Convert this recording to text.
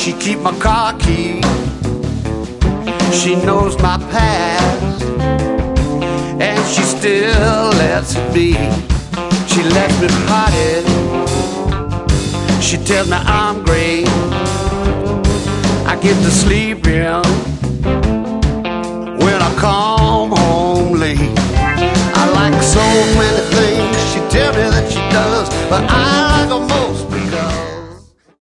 She keep my car keys. She knows my past, and she still lets it be. She lets me party. She tells me I'm great. I get to sleep in when I come home late. I like so many things she tells me that she does, but I